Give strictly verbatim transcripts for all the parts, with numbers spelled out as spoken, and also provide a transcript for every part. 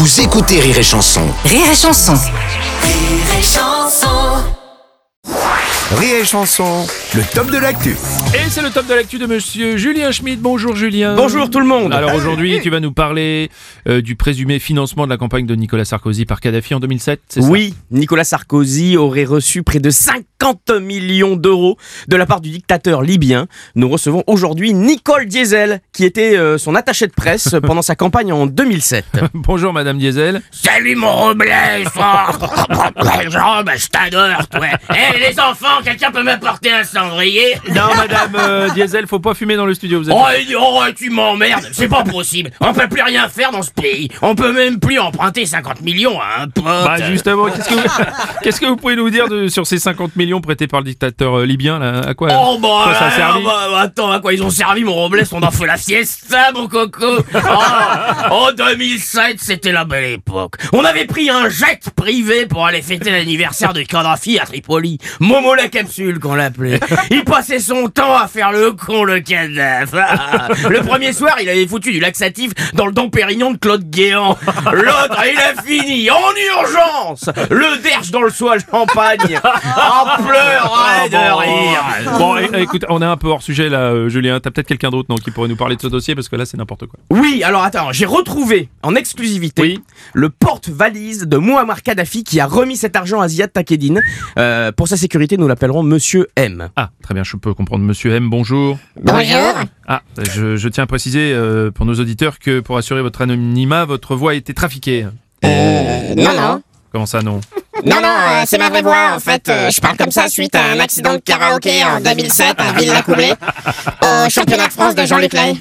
Vous écoutez Rire et Chanson. Rire et Chanson. Rire et Chanson. Rire et Chanson, le top de l'actu. Et c'est le top de l'actu de monsieur Julien Schmitt. Bonjour Julien. Bonjour tout le monde. Alors aujourd'hui, tu vas nous parler euh, du présumé financement de la campagne de Nicolas Sarkozy par Kadhafi en deux mille sept, c'est ça? Oui, Nicolas Sarkozy aurait reçu près de cinquante millions d'euros de la part du dictateur libyen. Nous recevons aujourd'hui Nicole Diesel, qui était euh, son attachée de presse pendant sa campagne en deux mille sept. Bonjour madame Diesel. Salut mon Robles. Jean, bah, je t'adore, toi. Eh les enfants, quelqu'un peut m'apporter un cendrier? Non madame euh, Diesel, faut pas fumer dans le studio, vous êtes... Oh, oh, tu m'emmerdes, c'est pas possible. On peut plus rien faire dans ce pays. On peut même plus emprunter cinquante millions à un pote. Bah justement, qu'est-ce que vous, qu'est-ce que vous pouvez nous dire de, sur ces cinquante millions prêtés par le dictateur euh, libyen là? À quoi, Oh bah, quoi ça a servi? bah, bah, attends, à quoi ils ont servi mon Robles? On en fait la fiesta mon coco. Oh, en deux mille sept, c'était la belle époque. On avait pris un jet privé pour aller fêter l'anniversaire de Kadhafi à Tripoli. Momo la capsule qu'on l'appelait. Il passait son temps à faire le con, le Kadhafi. Le premier soir, il avait foutu du laxatif dans le Dom Pérignon de Claude Guéant. L'autre, il a fini en urgence le derche dans le soie champagne. En pleurant de rire. Bon, é- écoute, on est un peu hors sujet là, euh, Julien. T'as peut-être quelqu'un d'autre non, qui pourrait nous parler de ce dossier parce que là, c'est n'importe quoi. Oui, alors attends, j'ai retrouvé en exclusivité Oui. le porte-valise de Mouammar Kadhafi qui a remis cet argent à Ziad Takedine. Euh, pour sa sécurité, nous l'appellerons Monsieur M. Ah, très bien, je peux comprendre. Monsieur M, bonjour. Bonjour. Ah, je, je tiens à préciser euh, pour nos auditeurs que pour assurer votre anonymat, votre voix a été trafiquée. Euh, non, non. Comment ça, non? Non, non, euh, c'est ma vraie voix. En fait, euh, je parle comme ça suite à un accident de karaoké en deux mille sept à Villers-la-Coublay, au championnat de France de Jean-Luc Lahaye.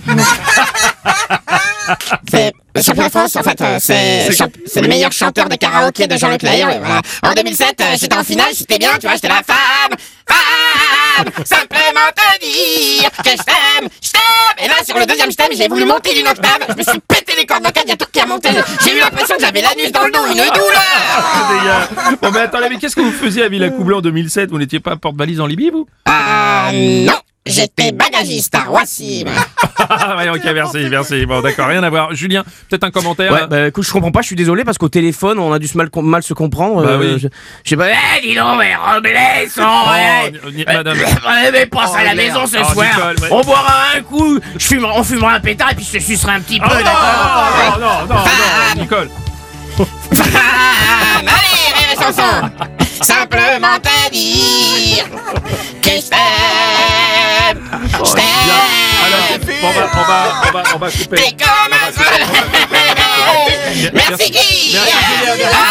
C'est le championnat de France, en fait, euh, c'est champ- c'est le meilleur chanteur de karaoké de Jean-Luc Lahaye. euh, Voilà. En deux mille sept, euh, j'étais en finale, j'étais bien, tu vois, j'étais la femme, femme, simplement te dire que je t'aime, je t'aime. Et là, sur le deuxième je t'aime, j'ai voulu monter d'une octave, je me suis pété les cordes vocales, il y a tout qui a monté. J'ai eu l'impression que j'avais l'anus dans le dos, une douleur. Bon, mais attendez, mais qu'est-ce que vous faisiez à Villers-la-Coublay en deux mille sept? Vous n'étiez pas porte-valise en Libye, vous? Ah, non. J'étais bagagiste à Roissy. Ah, ouais, ok, merci, merci. Bon, d'accord, rien à voir. Julien, peut-être un commentaire? Ouais, bah écoute, je comprends pas, je suis désolé parce qu'au téléphone, on a dû se mal, com- mal se comprendre. Bah euh, oui. je, je sais pas. Eh, dis donc, mais Robles, oh, Oh, ouais. ni- ni- madame. Eh, mais passe Oh, à la merde. maison ce Oh, soir. Nicole, ouais. On boira un coup, je fume, on fumera un pétard et puis je te sucerai un petit peu, Oh, non, d'accord? non, non, non, non, Nicole. Femme, allez, rire et chanson. Simplement te dire que je t'aime. Je t'aime. Alors, bon, on va, on va, on va, on va couper. T'es comme un soleil. Merci Guy. Merci, Julien. Ah,